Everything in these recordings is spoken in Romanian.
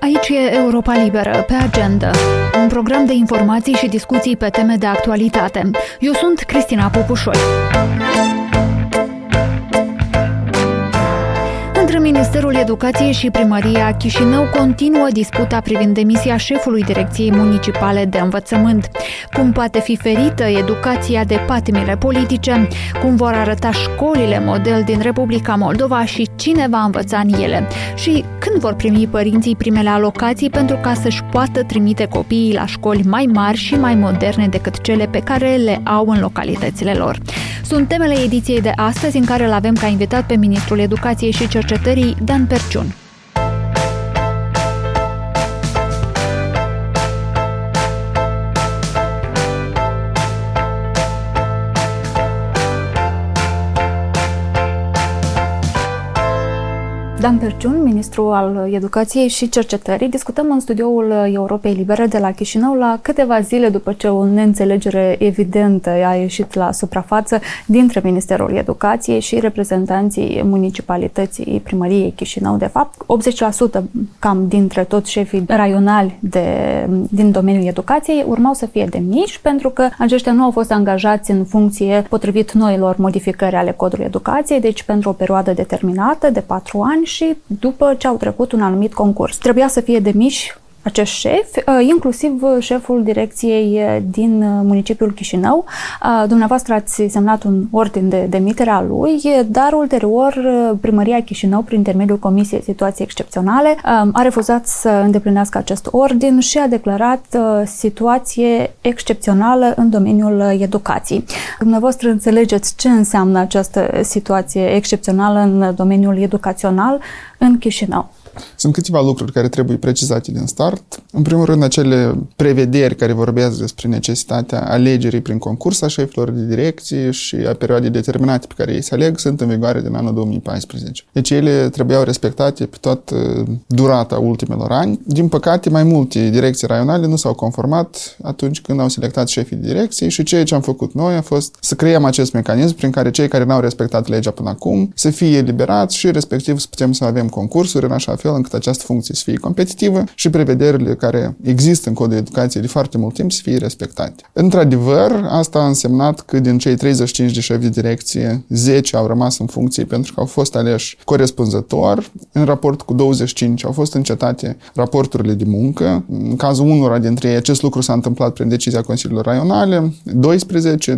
Aici e Europa Liberă, pe agenda. Un program de informații și discuții pe teme de actualitate. Eu sunt Cristina Popușoi. Între Ministerul Educației și Primăria Chișinău continuă disputa privind demisia șefului Direcției Municipale de Învățământ. Cum poate fi ferită educația de patimile politice, cum vor arăta școlile model din Republica Moldova și cine va învăța în ele și când vor primi părinții primele alocații pentru ca să-și poată trimite copiii la școli mai mari și mai moderne decât cele pe care le au în localitățile lor. Sunt temele ediției de astăzi, în care îl avem ca invitat pe Ministrul Educației și Cercetării, Dan Perciun. Dan Perciun, ministru al Educației și Cercetării. Discutăm în studioul Europei Libere de la Chișinău la câteva zile după ce o neînțelegere evidentă a ieșit la suprafață dintre Ministerul Educației și reprezentanții municipalității Primăriei Chișinău. De fapt, 80% cam dintre toți șefii raionali din domeniul educației urmau să fie demiși pentru că aceștia nu au fost angajați în funcție potrivit noilor modificări ale codului educației, deci pentru o perioadă determinată de 4 ani și după ce au trecut un anumit concurs. Trebuia să fie demiși acești șefi, inclusiv șeful direcției din municipiul Chișinău. Dumneavoastră ați semnat un ordin de demitere a lui, dar ulterior Primăria Chișinău, prin intermediul Comisiei Situații Excepționale, a refuzat să îndeplinească acest ordin și a declarat situație excepțională în domeniul educației. Dumneavoastră înțelegeți ce înseamnă această situație excepțională în domeniul educațional în Chișinău? Sunt câteva lucruri care trebuie precizate din start. În primul rând, acele prevederi care vorbesc despre necesitatea alegerii prin concurs a șefilor de direcție și a perioadei determinate pe care ei se aleg sunt în vigoare din anul 2014. Deci ele trebuiau respectate pe toată durata ultimelor ani. Din păcate, mai multe direcții raionale nu s-au conformat atunci când au selectat șefii de direcție și ceea ce am făcut noi a fost să creăm acest mecanism prin care cei care n-au respectat legea până acum să fie eliberați și respectiv să putem să avem concursuri în așa fel încât această funcție să fie competitivă și prevederile care există în codul educației de foarte mult timp să fie respectate. Într-adevăr, asta a însemnat că din cei 35 de șefi de direcție, 10 au rămas în funcție pentru că au fost aleși corespunzător. În raport cu 25 au fost încetate raporturile de muncă. În cazul unora dintre ei, acest lucru s-a întâmplat prin decizia Consiliilor Raionale. 12,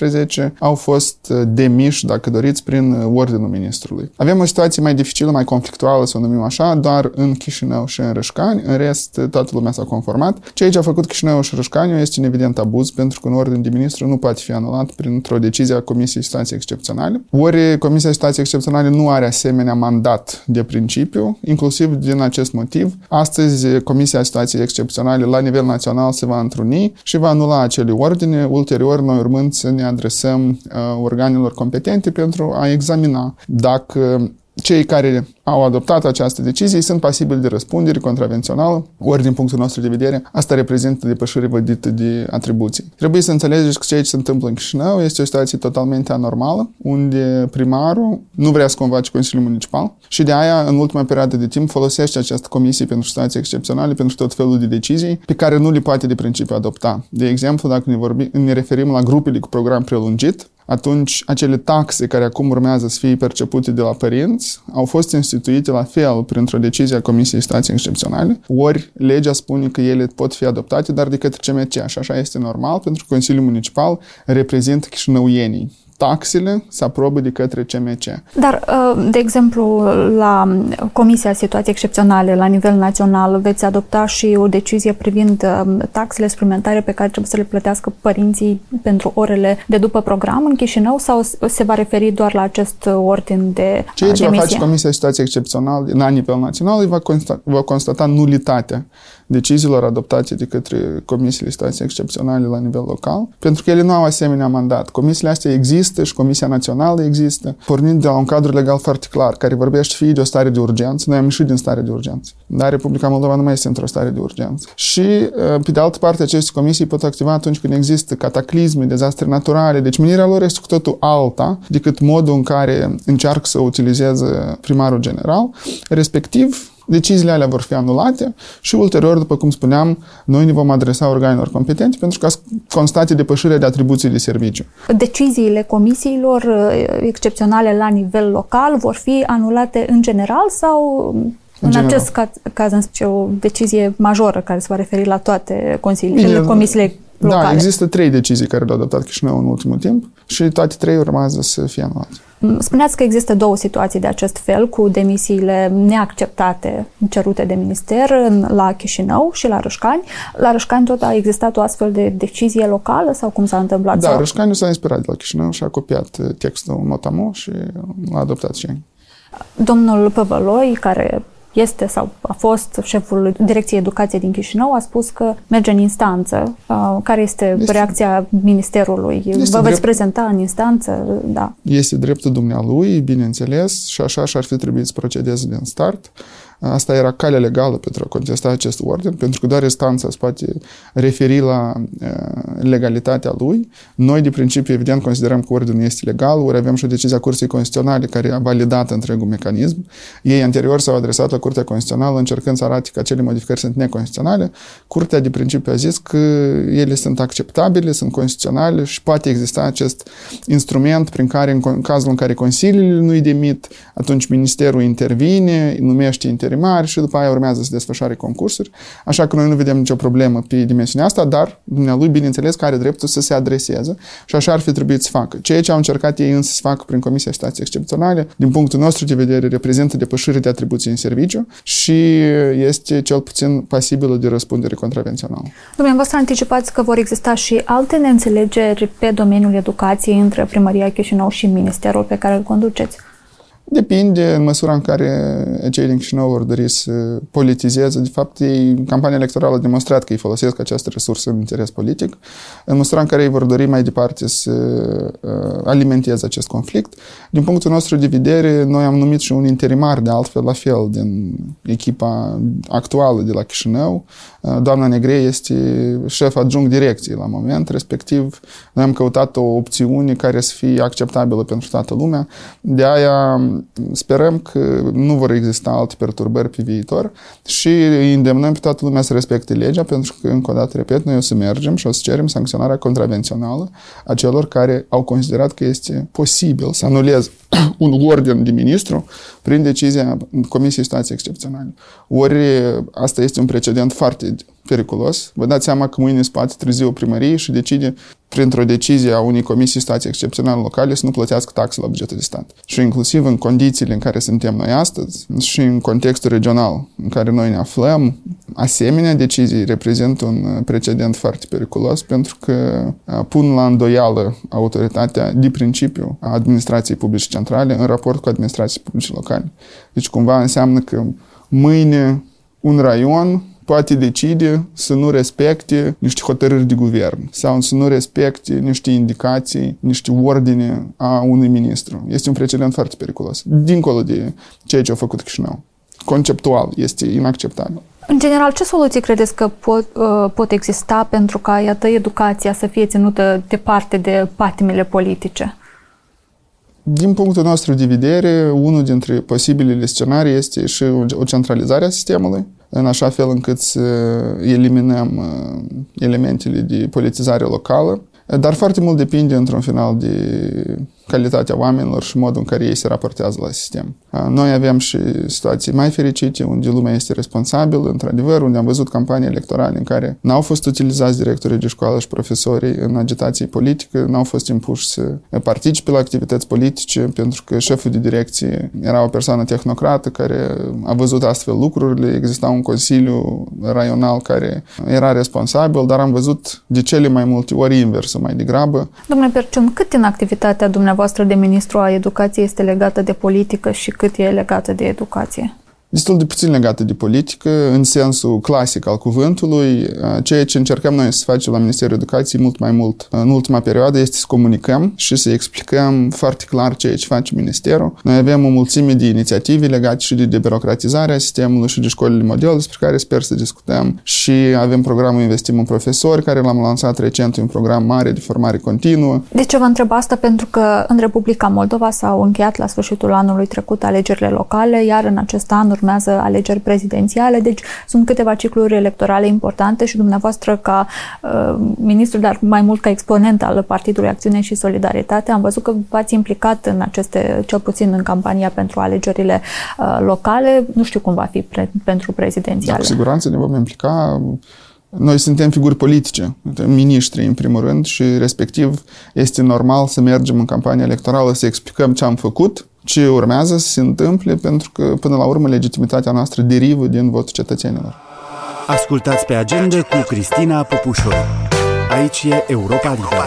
13 au fost demiși, dacă doriți, prin ordinul ministrului. Avem o situație mai dificilă, mai conflictuală, să o numim așa, doar în Chișinău și în Râșcani. În rest, toată lumea s-a conformat. Ceea ce a făcut Chișinău și Râșcani este un evident abuz, pentru că un ordin de ministru nu poate fi anulat printr-o decizie a Comisiei Situații Excepționale. Ori Comisia Situații Excepționale nu are asemenea mandat de principiu, inclusiv din acest motiv. Astăzi, Comisia Situații Excepționale la nivel național se va întruni și va anula acele ordine, ulterior noi urmând să ne adresăm organelor competente pentru a examina dacă cei care au adoptat această decizie sunt pasibili de răspundere contravențională, ori din punctul nostru de vedere, asta reprezintă depășire vădită de atribuții. Trebuie să înțelegeți că ceea ce se întâmplă în Chișinău este o situație totalmente anormală, unde primarul nu vrea să convoace Consiliul Municipal și de aia, în ultima perioadă de timp, folosește această comisie pentru situații excepționale, pentru tot felul de decizii pe care nu le poate de principiu adopta. De exemplu, dacă ne referim la grupele cu program prelungit, atunci acele taxe care acum urmează să fie percepute de la părinți au fost instituite la fel printr-o decizie a Comisiei Situații Excepționale, ori legea spune că ele pot fi adoptate, dar de către CMC, și așa este normal, pentru că Consiliul Municipal reprezintă chișinăuienii. Taxele se aprobă de către CMC. Dar, de exemplu, la Comisia Situații Excepționale la nivel național veți adopta și o decizie privind taxele suplimentare pe care trebuie să le plătească părinții pentru orele de după program în Chișinău sau se va referi doar la acest ordin de ceea ce demisie? va face Comisia Situații Excepționale la nivel național va constata nulitatea deciziilor adoptate de către Comisiile Situații Excepționale la nivel local, pentru că ele nu au asemenea mandat. Comisiile astea există și Comisia Națională există, pornind de la un cadru legal foarte clar, care vorbește fie de o stare de urgență. Noi am ieșit din stare de urgență, dar Republica Moldova nu mai este într-o stare de urgență. Și, pe de altă parte, aceste comisii pot activa atunci când există cataclisme, dezastre naturale, deci menirea lor este cu totul alta decât modul în care încearcă să o utilizeze primarul general, respectiv Deciziile alea vor fi anulate și ulterior, după cum spuneam, noi ne vom adresa organelor competente pentru ca să constate depășirea de atribuții de serviciu. Deciziile comisiilor excepționale la nivel local vor fi anulate în general sau în acest caz o decizie majoră care se va referi la toate comisiile locale? Da, există 3 decizii care le-au adoptat Chișinău în ultimul timp și toate 3 urmează să fie anulate. Spuneați că există 2 situații de acest fel, cu demisiile neacceptate cerute de minister la Chișinău și la Râșcani. La Râșcani tot a existat o astfel de decizie locală sau cum s-a întâmplat? Da, Râșcani s-a inspirat de la Chișinău și a copiat textul mot-a-mot și l-a adoptat și ei. Domnul Păvăloi, care este sau a fost șeful Direcției Educație din Chișinău, a spus că merge în instanță. Care este reacția ministerului? Vă veți prezenta în instanță? Da. Este dreptul dumnealui, bineînțeles, și așa și-ar fi trebuit să procedeze din start. Asta era calea legală pentru a contesta acest ordin, pentru că doar instanța se poate referi la legalitatea lui. Noi, de principiu, evident, considerăm că ordinul este legal, ori avem și o decizie a Curții Constituționale care a validat întregul mecanism. Ei anterior s-au adresat la Curtea Constituțională încercând să arate că acele modificări sunt neconstituționale. Curtea, de principiu, a zis că ele sunt acceptabile, sunt constituționale și poate exista acest instrument prin care, în cazul în care consiliile nu-i demit, atunci ministerul intervine, numește interimari și după aia urmează să desfășoare concursuri. Așa că noi nu vedem nicio problemă pe dimensiunea asta, dar dumnealui, bineînțeles, că are dreptul să se adreseze și așa ar fi trebuit să facă. Ceea ce au încercat ei însă să facă prin Comisia Situații Excepționale, din punctul nostru de vedere, reprezintă depășire de atribuții în serviciu și este cel puțin pasibilă de răspundere contravențională. Dumneavoastră anticipați că vor exista și alte neînțelegeri pe domeniul educației între Primăria Chișinău și Ministerul pe care îl conduceți? Depinde în măsura în care cei din Chișinău vor dori să politizeze. De fapt, ei, campania electorală a demonstrat că ei folosesc această resursă în interes politic. În măsura în care ei vor dori mai departe să alimenteze acest conflict. Din punctul nostru de vedere, noi am numit și un interimar, de altfel, la fel, din echipa actuală de la Chișinău. Doamna Negrei este șef adjunct direcției la moment, respectiv noi am căutat o opțiune care să fie acceptabilă pentru toată lumea. De aia sperăm că nu vor exista alte perturbări pe viitor și îi îndemnăm pe toată lumea să respecte legea, pentru că, încă o dată, repet, noi o să mergem și o să cerem sancționarea contravențională a celor care au considerat că este posibil să anuleze un ordin de ministru prin decizia Comisiei Situații Excepționale. Ori asta este un precedent foarte periculos. Vă dați seama că mâine se poate trezi o primărie și decide printr-o decizie a unei comisii situații excepționale locale să nu plătească taxe la bugetul de stat. Și inclusiv în condițiile în care suntem noi astăzi și în contextul regional în care noi ne aflăm, asemenea decizii reprezintă un precedent foarte periculos pentru că pun la îndoială autoritatea de principiu a administrației publice centrale în raport cu administrației publice locale. Deci cumva înseamnă că mâine un raion poate decide să nu respecte niște hotărâri de guvern sau să nu respecte niște indicații, niște ordine a unui ministru. Este un precedent foarte periculos, dincolo de ceea ce a făcut Chișinău. Conceptual este inacceptabil. În general, ce soluții credeți că pot exista pentru ca, iată, educația să fie ținută departe de patimile politice? Din punctul nostru de vedere, unul dintre posibilele scenarii este și o centralizare a sistemului, în așa fel încât să eliminăm elementele de politizare locală, dar foarte mult depinde, într-un final, de calitatea oamenilor și modul în care ei se raportează la sistem. Noi avem și situații mai fericite, unde lumea este responsabilă, într-adevăr, unde am văzut campanii electorale în care n-au fost utilizați directorii de școală și profesorii în agitație politică, n-au fost impuși să participe la activități politice, pentru că șeful de direcție era o persoană tehnocrată care a văzut astfel lucrurile, exista un consiliu raional care era responsabil, dar am văzut de cele mai multe ori inversă mai degrabă. Domnule Perciun, cât din activitatea dumneavoastră de ministru a educației este legată de politică și cât e legată de educație? Destul de puțin legată de politică, în sensul clasic al cuvântului. Ceea ce încercăm noi să facem la Ministerul Educației mult mai mult în ultima perioadă este să comunicăm și să explicăm foarte clar ceea ce face Ministerul. Noi avem o mulțime de inițiative legate și de debirocratizarea sistemului și de școlile model, despre care sper să discutăm, și avem programul Investim în Profesori, care l-am lansat recent, un program mare de formare continuă. De ce vă întreb asta? Pentru că în Republica Moldova s-au încheiat la sfârșitul anului trecut alegerile locale, iar în acest an urmează alegeri prezidențiale, deci sunt câteva cicluri electorale importante și dumneavoastră ca ministru, dar mai mult ca exponent al Partidului Acțiune și Solidaritate, am văzut că v-ați implicat în aceste, cel puțin în campania pentru alegerile locale. Nu știu cum va fi pentru prezidențiale. Cu siguranță ne vom implica. Noi suntem figuri politice, miniștri în primul rând și respectiv este normal să mergem în campania electorală să explicăm ce am făcut, ce urmează să se întâmple, pentru că până la urmă legitimitatea noastră derivă din votul cetățenilor. Ascultați pe Agenda cu Cristina Popușoru. Aici e Europa Liberă.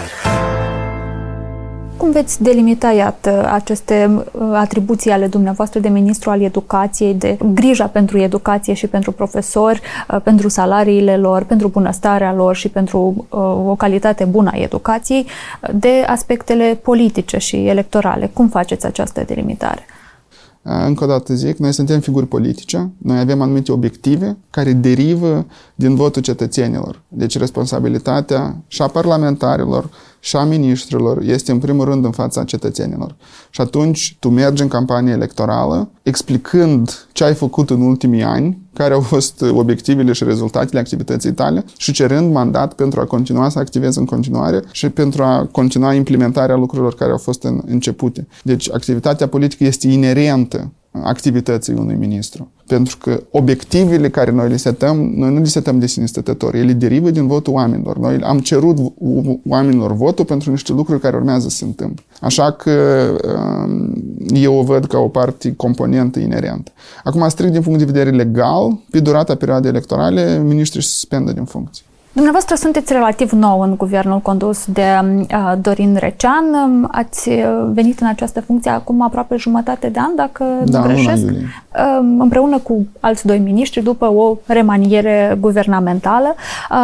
Cum veți delimita, iată, aceste atribuții ale dumneavoastră de ministru al educației, de grija pentru educație și pentru profesori, pentru salariile lor, pentru bunăstarea lor și pentru o calitate bună a educației, de aspectele politice și electorale? Cum faceți această delimitare? Încă o dată zic, noi suntem figuri politice, noi avem anumite obiective care derivă din votul cetățenilor. Deci responsabilitatea și a parlamentarilor și a miniștrilor este în primul rând în fața cetățenilor. Și atunci tu mergi în campanie electorală explicând ce ai făcut în ultimii ani, care au fost obiectivele și rezultatele activității tale și cerând mandat pentru a continua să activezi în continuare și pentru a continua implementarea lucrurilor care au fost începute. Deci activitatea politică este inerentă activității unui ministru. Pentru că obiectivele care noi le setăm, noi nu le setăm de sine stătători, ele derivă din votul oamenilor. Noi am cerut oamenilor votul pentru niște lucruri care urmează să se întâmple. Așa că eu o văd ca o parte componentă inerentă. Acum, strict din punct de vedere legal, pe durata perioadei electorale, miniștrii se suspendă din funcție. Dumneavoastră sunteți relativ nou în guvernul condus de Dorin Recean. Ați venit în această funcție acum aproape jumătate de an, dacă nu greșesc, împreună cu alți doi miniștri, după o remaniere guvernamentală.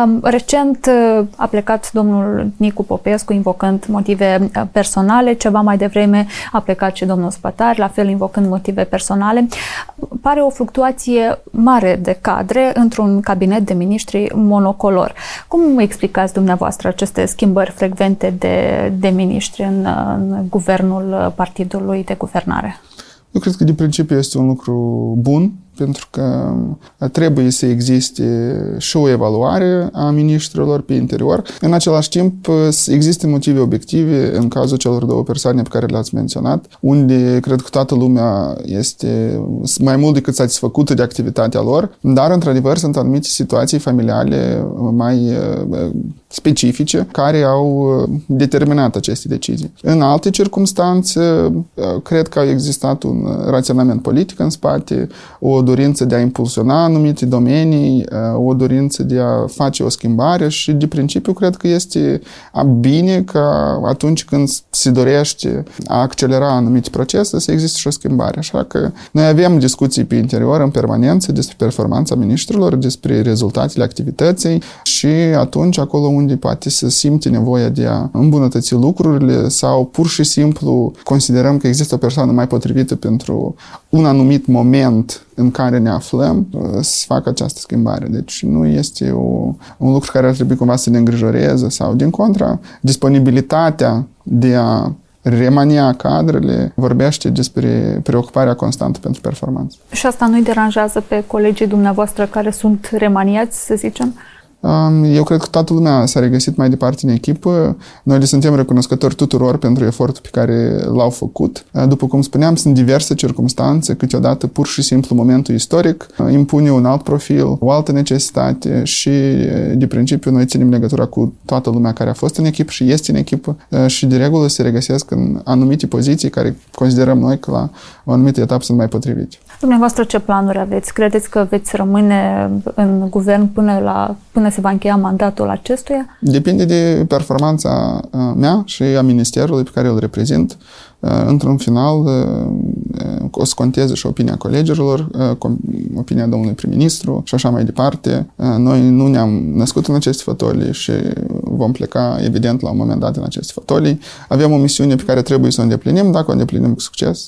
Recent a plecat domnul Nicu Popescu invocând motive personale, ceva mai devreme a plecat și domnul Spătar, la fel invocând motive personale. Pare o fluctuație mare de cadre într-un cabinet de miniștri monocolor. Cum explicați dumneavoastră aceste schimbări frecvente de miniștri în guvernul partidului de guvernare? Eu cred că de principiu este un lucru bun, pentru că trebuie să existe și o evaluare a miniștrilor pe interior. În același timp, există motive obiective în cazul celor două persoane pe care le-ați menționat, unde cred că toată lumea este mai mult decât satisfăcută de activitatea lor, dar, într-adevăr, sunt anumite situații familiale mai specifice care au determinat aceste decizii. În alte circumstanțe, cred că a existat un raționament politic în spate, o dorință de a impulsiona anumite domenii, o dorință de a face o schimbare și, de principiu, cred că este bine ca atunci când se dorește a accelera anumite procese să existe și o schimbare. Așa că noi avem discuții pe interior în permanență despre performanța miniștrilor, despre rezultatele activității și atunci acolo unde poate să simte nevoia de a îmbunătăți lucrurile sau pur și simplu considerăm că există o persoană mai potrivită pentru un anumit moment în care ne aflăm, să facă această schimbare. Deci nu este un lucru care ar trebui cumva să ne îngrijoreze sau, din contra, disponibilitatea de a remania cadrele vorbește despre preocuparea constantă pentru performanță. Și asta nu-i deranjează pe colegii dumneavoastră care sunt remaniați, să zicem? Eu cred că toată lumea s-a regăsit mai departe în echipă. Noi le suntem recunoscători tuturor pentru efortul pe care l-au făcut. După cum spuneam, sunt diverse circunstanțe, câteodată pur și simplu momentul istoric impune un alt profil, o altă necesitate și, de principiu, noi ținem legătura cu toată lumea care a fost în echipă și este în echipă și, de regulă, se regăsesc în anumite poziții care considerăm noi că la o anumită etapă sunt mai potrivite. Dumneavoastră, ce planuri aveți? Credeți că veți rămâne în guvern până se va încheia mandatul acestuia? Depinde de performanța mea și a ministerului pe care îl reprezint. Într-un final, o să conteze și opinia colegilor, opinia domnului prim-ministru și așa mai departe. Noi nu ne-am născut în aceste fotolii și vom pleca, evident, la un moment dat în aceste fotolii. Avem o misiune pe care trebuie să o îndeplinim. Dacă o îndeplinim cu succes,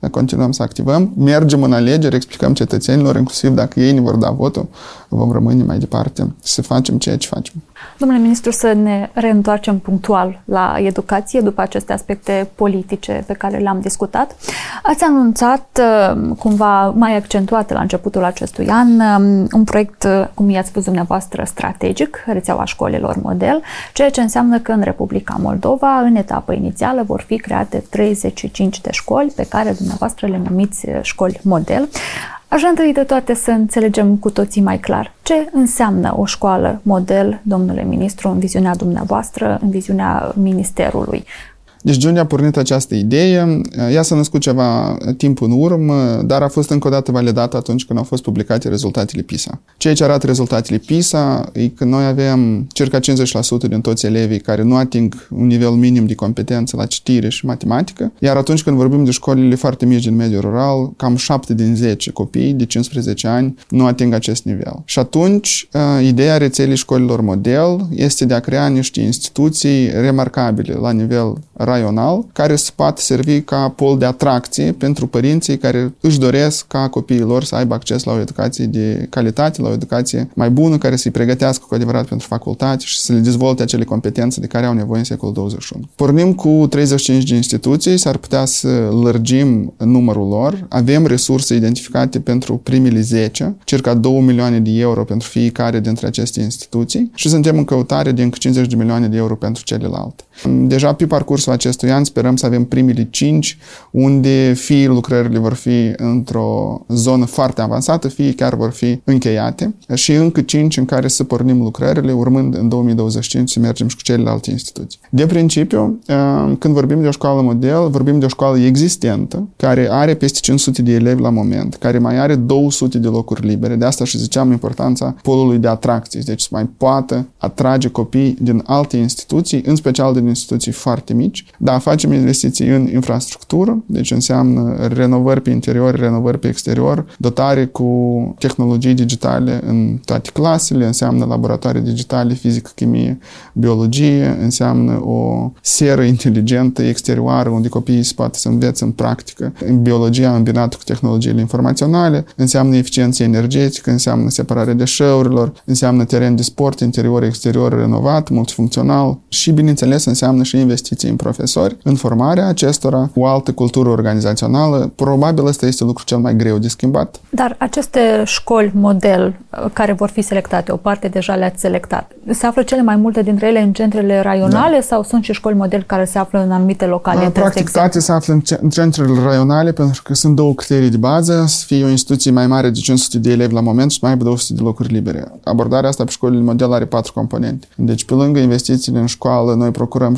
continuăm să activăm, mergem în alegeri, explicăm cetățenilor, inclusiv dacă ei ne vor da votul, vom rămâne mai departe și să facem ceea ce facem. Domnule ministru, să ne reîntoarcem punctual la educație după aceste aspecte politice pe care le-am discutat. Ați anunțat cumva mai accentuat la începutul acestui an un proiect, cum i-ați spus dumneavoastră, strategic, rețeaua școlilor model, ceea ce înseamnă că în Republica Moldova, în etapă inițială, vor fi create 35 de școli pe care dumneavoastră le numiți școli model. Aș vrea întâi de toate să înțelegem cu toții mai clar ce înseamnă o școală model, domnule ministru, în viziunea dumneavoastră, în viziunea Ministerului. Deci de unde a pornit această idee? Ea s-a născut ceva timp în urmă, dar a fost încă o dată validată atunci când au fost publicate rezultatele PISA. Ceea ce arată rezultatele PISA e că noi avem circa 50% din toți elevii care nu ating un nivel minim de competență la citire și matematică, iar atunci când vorbim de școlile foarte mici din mediul rural, cam 7 din 10 copii de 15 ani nu ating acest nivel. Și atunci, ideea rețelei școlilor model este de a crea niște instituții remarcabile la nivel raional, care să poată servi ca pol de atracție pentru părinții care își doresc ca copiii lor să aibă acces la o educație de calitate, la o educație mai bună, care să-i pregătească cu adevărat pentru facultate și să le dezvolte acele competențe de care au nevoie în secolul 21. Pornim cu 35 de instituții, s-ar putea să lărgim numărul lor. Avem resurse identificate pentru primele 10, circa 2 milioane de euro pentru fiecare dintre aceste instituții și suntem în căutare de încă 50 de milioane de euro pentru celelalte. Deja pe parcursul acestui an sperăm să avem primele 5, unde fie lucrările vor fi într-o zonă foarte avansată, fie chiar vor fi încheiate și încă 5 în care să pornim lucrările, urmând în 2025 să mergem și cu celelalte instituții. De principiu, când vorbim de o școală model, vorbim de o școală existentă, care are peste 500 de elevi la moment, care mai are 200 de locuri libere. De asta și ziceam importanța polului de atracție, deci să mai poată atrage copii din alte instituții, în special din instituții foarte mici. Da, facem investiții în infrastructură, deci înseamnă renovări pe interior, renovări pe exterior, dotare cu tehnologii digitale în toate clasele, înseamnă laboratoare digitale, fizică, chimie, biologie, înseamnă o seră inteligentă exterioară unde copiii se poate să învețe în practică în biologia îmbinată cu tehnologiile informaționale, înseamnă eficiență energetică, înseamnă separarea deșeurilor, înseamnă teren de sport interior-exterior renovat, multifuncțional și, bineînțeles, înseamnă și investiții în profesori, în formarea acestora, o altă cultură organizațională. Probabil ăsta este lucrul cel mai greu de schimbat. Dar aceste școli model care vor fi selectate, o parte deja le-ați selectat, se află cele mai multe dintre ele în centrele raionale sau sunt și școli model care se află în anumite localități? Practic toate se află în centrele raionale pentru că sunt două criterii de bază, să fie o instituție mai mare de 500 de elevi la moment și mai aibă 200 de locuri libere. Abordarea asta pe școlile model are 4 componente. Deci pe lângă investițiile în școală, noi procurăm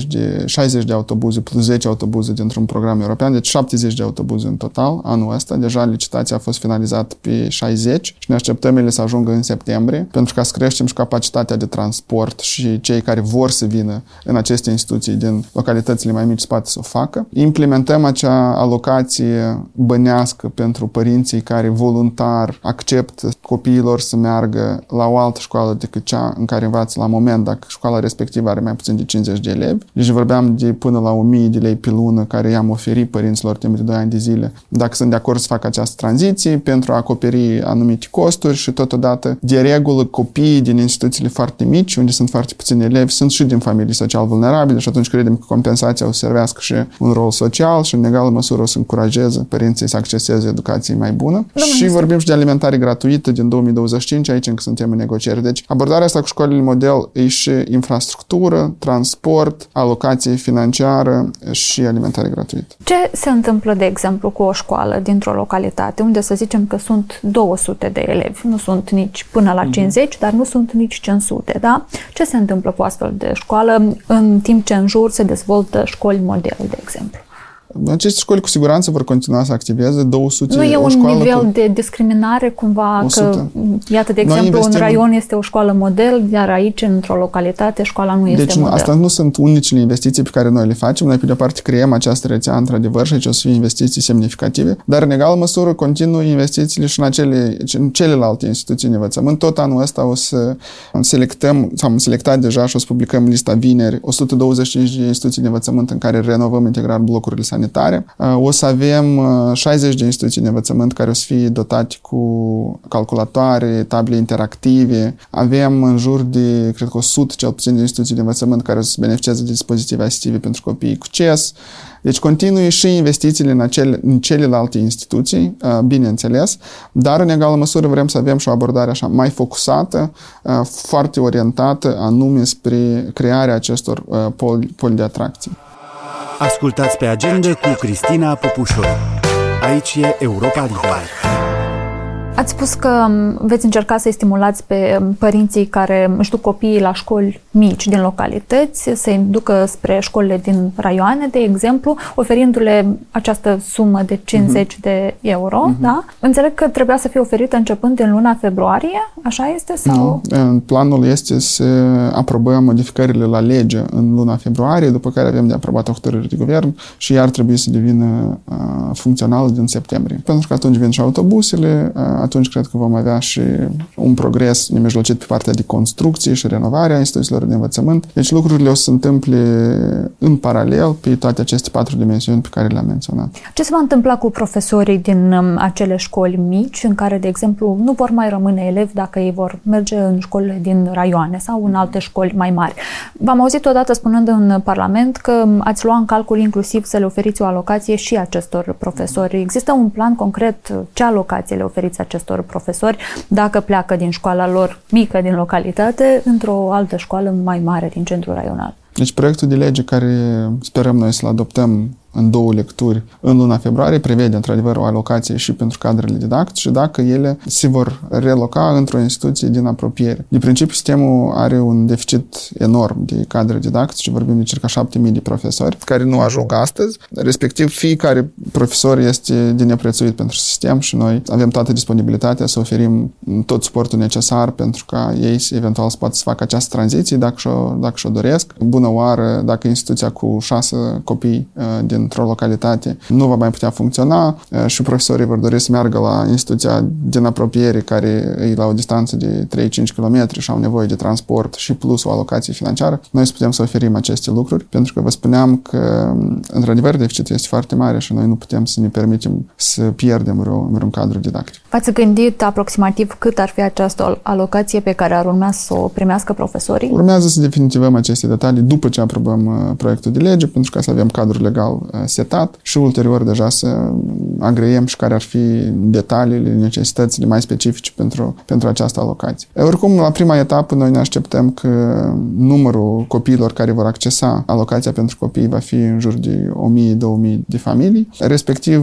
60 de autobuze plus 10 autobuze dintr-un program european, deci 70 de autobuze în total anul ăsta. Deja licitația a fost finalizată pe 60 și ne așteptăm ele să ajungă în septembrie, pentru ca să creștem și capacitatea de transport și cei care vor să vină în aceste instituții din localitățile mai mici să poată să o facă. Implementăm acea alocație bănească pentru părinții care voluntar acceptă copiilor să meargă la o altă școală decât cea în care învață la moment, dacă școala respectivă are mai puțin de 50 de elevi. Deci vorbeam de până la 1000 de lei pe lună care i-am oferit părinților timp de 2 ani de zile, dacă sunt de acord să facă această tranziție pentru a acoperi anumite costuri și totodată, de regulă, copiii din instituțiile foarte mici, unde sunt foarte puțini elevi, sunt și din familii social vulnerabile și atunci credem că compensația o să servească și un rol social și în egală măsură o să încurajeze părinții să acceseze educație mai bună. Și vorbim și de alimentare gratuită din 2025, aici încă suntem în negocieri. Deci abordarea asta cu școlile model e și infrastructură, transport, alocație financiară și alimentare gratuită. Ce se întâmplă, de exemplu, cu o școală dintr-o localitate unde să zicem că sunt 200 de elevi, nu sunt nici până la 50, dar nu sunt nici 500, da? Ce se întâmplă cu astfel de școală în timp ce în jur se dezvoltă școli model, de exemplu? Aceste școli cu siguranță vor continua să activeze. 200. Nu e un nivel de discriminare cumva 100. Că, iată, de exemplu, un raion este o școală model, iar aici, într-o localitate, școala nu este model. Deci asta nu sunt unicele investiții pe care noi le facem. Noi, pe de-o parte, creăm această rețea, într-adevăr, și aici o să fie investiții semnificative, dar, în egală măsură, continuă investițiile și în celelalte instituții de învățământ. Tot anul ăsta o să selectăm, sau am selectat deja și o să publicăm lista vineri, 125 de instituții de învățământ în care renovăm integral blocurile sanitare. sanitare. O să avem 60 de instituții de învățământ care o să fie dotate cu calculatoare, table interactive. Avem în jur de, cred că 100 cel puțin de instituții de învățământ care o să beneficieze de dispozitive asistive pentru copiii cu CES. Deci continui și investițiile în celelalte instituții, bineînțeles, dar în egală măsură vrem să avem și o abordare așa mai focusată, foarte orientată anume spre crearea acestor poli de atracție. Ascultați pe Agenda cu Cristina Popușoru. Aici e Europa Liberă. Ați spus că veți încerca să-i stimulați pe părinții care își duc copiii la școli mici din localități, să-i ducă spre școlile din raioane, de exemplu, oferindu-le această sumă de 50 de euro. Da? Înțeleg că trebuia să fie oferită începând din luna februarie, așa este? Sau? Nu. Planul este să aprobăm modificările la lege în luna februarie, după care avem de aprobat o hotărâre de guvern și iar trebuie să devină funcțională din septembrie. Pentru că atunci vin și autobuzele, atunci cred că vom avea și un progres nemijlocit pe partea de construcție și renovarea instituțiilor de învățământ. Deci lucrurile o să se întâmple în paralel pe toate aceste 4 dimensiuni pe care le-am menționat. Ce se va întâmpla cu profesorii din acele școli mici în care, de exemplu, nu vor mai rămâne elevi dacă ei vor merge în școlile din raioane sau în alte școli mai mari? V-am auzit odată spunând în Parlament că ați luat în calcul inclusiv să le oferiți o alocație și acestor profesori. Există un plan concret? Ce alocație le oferiți acestor profesori dacă pleacă din școala lor mică din localitate într-o altă școală mai mare din centrul raional? Deci proiectul de lege care sperăm noi să-l adoptăm în 2 lecturi în luna februarie prevede într-adevăr o alocație și pentru cadrele didactice și dacă ele se vor reloca într-o instituție din apropiere. De principiu, sistemul are un deficit enorm de cadre didactice, vorbim de circa 7.000 de profesori care nu ajung astăzi, respectiv fiecare profesor este de neprețuit pentru sistem și noi avem toată disponibilitatea să oferim tot suportul necesar pentru ca ei eventual să poată să facă această tranziție dacă și-o doresc. Bună oară, dacă instituția cu 6 copii dintr-o localitate nu va mai putea funcționa și profesorii vor dori să meargă la instituția din apropiere care e la o distanță de 3-5 km și au nevoie de transport și plus o alocație financiară, noi să putem să oferim aceste lucruri, pentru că vă spuneam că într-adevăr deficitul este foarte mare și noi nu putem să ne permitem să pierdem vreun cadru didactic. V-ați gândit aproximativ cât ar fi această alocație pe care ar urma să o primească profesorii? Urmează să definitivăm aceste detalii după ce aprobăm proiectul de lege, pentru ca să avem cadrul legal setat și ulterior deja să agreiem și care ar fi detaliile, necesitățile mai specifice pentru această alocație. Oricum, la prima etapă, noi ne așteptăm că numărul copiilor care vor accesa alocația pentru copii va fi în jur de 1.000-2.000 de familii. Respectiv,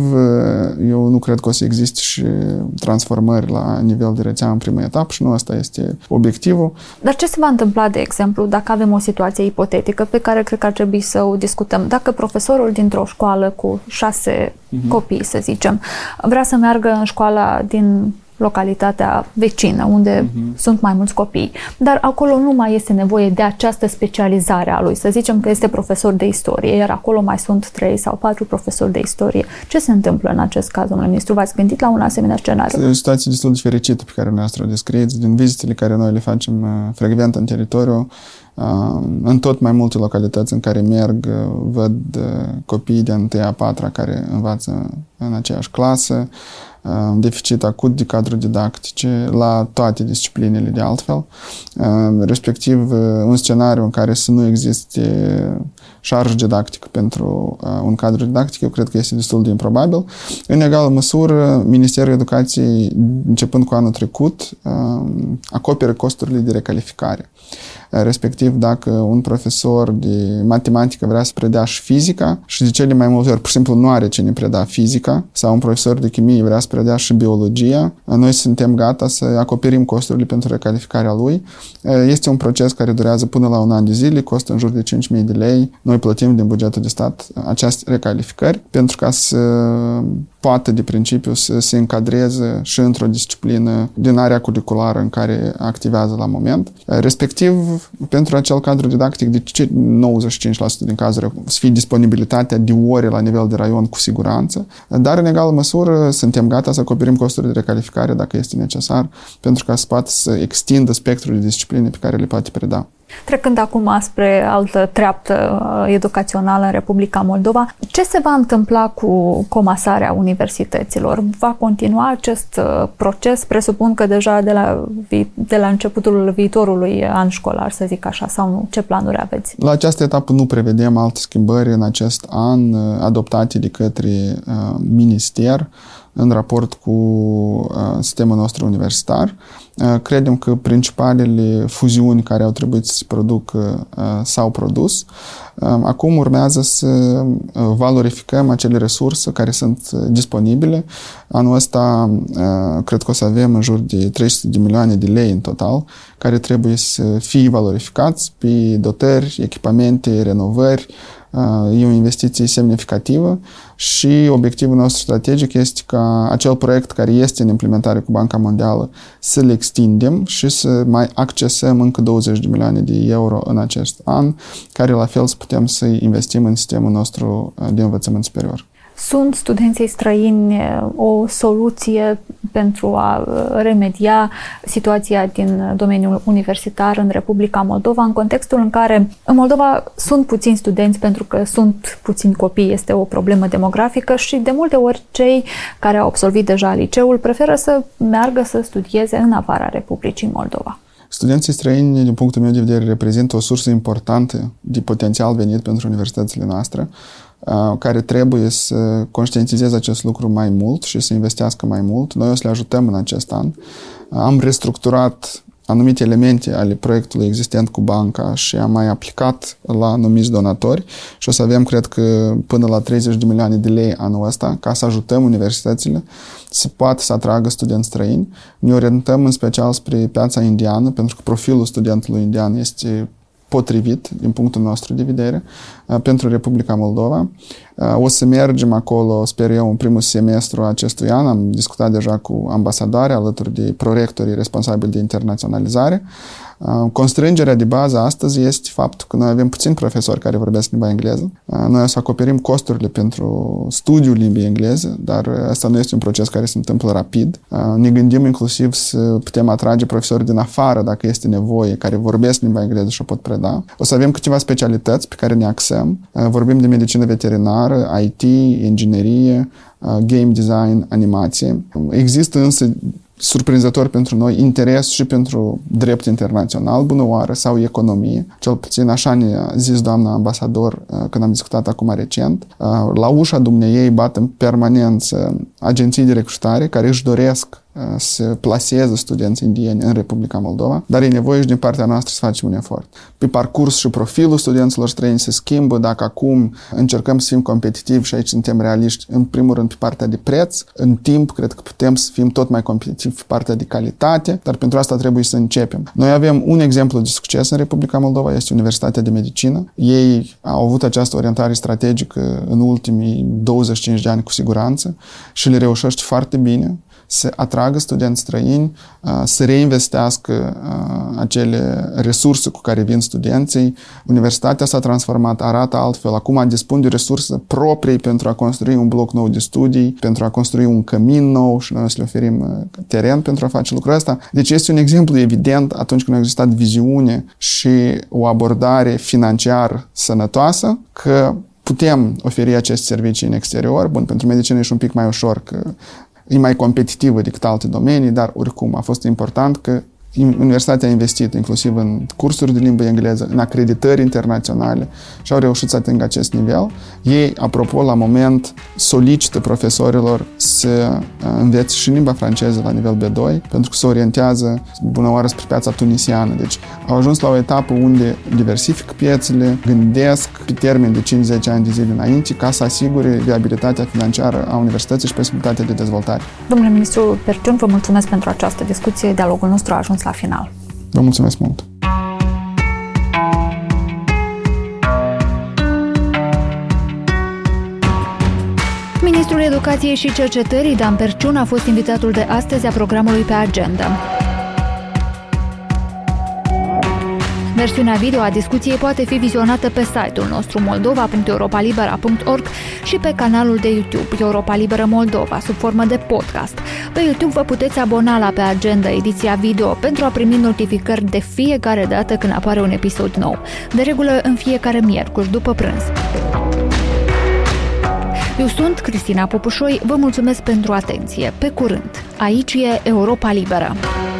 eu nu cred că o să existe și transformări la nivel de rețea în prima etapă și nu asta este obiectivul. Dar ce se va întâmpla, de exemplu, dacă avem o situație ipotetică pe care cred că ar trebui să o discutăm? Dacă profesorul dintr-o școală cu 6 copii, să zicem, vrea să meargă în școala din localitatea vecină, unde sunt mai mulți copii, dar acolo nu mai este nevoie de această specializare a lui. Să zicem că este profesor de istorie, iar acolo mai sunt 3 sau 4 profesori de istorie. Ce se întâmplă în acest caz, domnule ministru? V-ați gândit la un asemenea scenariu? E o situație destul de fericită pe care noastră o descrieți. Din vizitele care noi le facem frecvent în teritoriu, în tot mai multe localități în care merg, văd copii de 1-a 4-a care învață în aceeași clasă, deficit acut de cadre didactice la toate disciplinele de altfel, respectiv un scenariu în care să nu existe șarjă didactică pentru un cadru didactic, eu cred că este destul de improbabil. În egală măsură, Ministerul Educației, începând cu anul trecut, acoperă costurile de recalificare. Respectiv, dacă un profesor de matematică vrea să predea și fizica și de cele mai multe ori, pur și simplu, nu are cine preda fizica, sau un profesor de chimie vrea să predea și biologia, noi suntem gata să acoperim costurile pentru recalificarea lui. Este un proces care durează până la 1 an de zile, costă în jur de 5.000 de lei. Noi plătim din bugetul de stat aceste recalificări pentru ca să poate, de principiu, să se încadreze și într-o disciplină din area curriculară în care activează la moment. Respectiv, pentru acel cadru didactic, de 95% din cazuri să fie disponibilitatea de ore la nivel de raion cu siguranță, dar în egală măsură suntem gata să acoperim costurile de recalificare dacă este necesar, pentru ca să poată să extindă spectrul de discipline pe care le poate preda. Trecând acum spre altă treaptă educațională în Republica Moldova, ce se va întâmpla cu comasarea universităților? Va continua acest proces? Presupun că deja de la începutul viitorului an școlar, să zic așa, sau nu? Ce planuri aveți? La această etapă nu prevedem alte schimbări în acest an adoptate de către minister în raport cu sistemul nostru universitar. Credem că principalele fuziuni care au trebuit să se producă s-au produs. Acum urmează să valorificăm acele resurse care sunt disponibile. Anul ăsta cred că o să avem în jur de 300 de milioane de lei în total, care trebuie să fie valorificați pe dotări, echipamente, renovări. E o investiție semnificativă și obiectivul nostru strategic este ca acel proiect care este în implementare cu Banca Mondială să-l extindem și să mai accesăm încă 20 de milioane de euro în acest an, care la fel să putem să investim în sistemul nostru de învățământ superior. Sunt studenții străini o soluție pentru a remedia situația din domeniul universitar în Republica Moldova, în contextul în care în Moldova sunt puțini studenți pentru că sunt puțini copii, este o problemă demografică și de multe ori cei care au absolvit deja liceul preferă să meargă să studieze în afara Republicii Moldova. Studenții străini, din punctul meu de vedere, reprezintă o sursă importantă de potențial venit pentru universitățile noastre, care trebuie să conștientizeze acest lucru mai mult și să investească mai mult. Noi o să le ajutăm în acest an. Am restructurat anumite elemente ale proiectului existent cu banca și am mai aplicat la anumiți donatori și o să avem, cred că, până la 30 de milioane de lei anul ăsta ca să ajutăm universitățile să poată să atragă studenți străini. Ne orientăm în special spre piața indiană, pentru că profilul studentului indian este potrivit din punctul nostru de vedere pentru Republica Moldova. O să mergem acolo, sper eu, în primul semestru acestui an. Am discutat deja cu ambasadoare alături de prorectorii responsabili de internaționalizare. Constrângerea de bază astăzi este faptul că noi avem puțini profesori care vorbesc limba engleză. Noi o să acoperim costurile pentru studiul limbii engleze, dar asta nu este un proces care se întâmplă rapid. Ne gândim inclusiv să putem atrage profesori din afară, dacă este nevoie, care vorbesc limba engleză și o pot preda. O să avem câteva specialități pe care ne axăm. Vorbim de medicină veterinară, IT, inginerie, game design, animație. Există însă surprinzător pentru noi interes și pentru drept internațional, bunăoară, sau economie. Cel puțin așa ne-a zis doamna ambasador când am discutat acum recent. La ușa dumneiei bat în permanență agenții de recrutare care își doresc să plaseze studenți indieni în Republica Moldova, dar e nevoie și din partea noastră să facem un efort. Pe parcurs și profilul studenților străini se schimbă. Dacă acum încercăm să fim competitivi și aici suntem realiști, în primul rând pe partea de preț, în timp cred că putem să fim tot mai competitivi pe partea de calitate, dar pentru asta trebuie să începem. Noi avem un exemplu de succes în Republica Moldova, este Universitatea de Medicină. Ei au avut această orientare strategică în ultimii 25 de ani cu siguranță și le reușește foarte bine să atragă studenți străini, să reinvestească acele resurse cu care vin studenții. Universitatea s-a transformat, arată altfel. Acum dispun de resurse proprii pentru a construi un bloc nou de studii, pentru a construi un cămin nou și noi o să le oferim teren pentru a face lucrul ăsta. Deci este un exemplu evident atunci când a existat viziune și o abordare financiară sănătoasă, că putem oferi aceste servicii în exterior. Bun, pentru medicină e și un pic mai ușor, că e mai competitivă decât alte domenii, dar oricum a fost important că Universitatea a investit inclusiv în cursuri de limbă engleză, în acreditări internaționale și au reușit să atingă acest nivel. Ei, apropo, la moment solicită profesorilor să învețe și limba franceză la nivel B2, pentru că se orientează bunăoară spre piața tunisiană. Deci au ajuns la o etapă unde diversifică piețele, gândesc pe termen de 5-10 ani de zile înainte ca să asigure viabilitatea financiară a universității și posibilitatea de dezvoltare. Domnule ministru Perciun, vă mulțumesc pentru această discuție. Dialogul nostru a ajuns la final. Vă mulțumesc mult! Ministrul Educației și Cercetării, Dan Perciun, a fost invitatul de astăzi a programului Pe Agenda. Versiunea video a discuției poate fi vizionată pe site-ul nostru moldova.europalibera.org și pe canalul de YouTube Europa Liberă Moldova, sub formă de podcast. Pe YouTube vă puteți abona la Pe Agenda, ediția video, pentru a primi notificări de fiecare dată când apare un episod nou. De regulă în fiecare miercuri, după prânz. Eu sunt Cristina Popușoi, vă mulțumesc pentru atenție. Pe curând! Aici e Europa Liberă.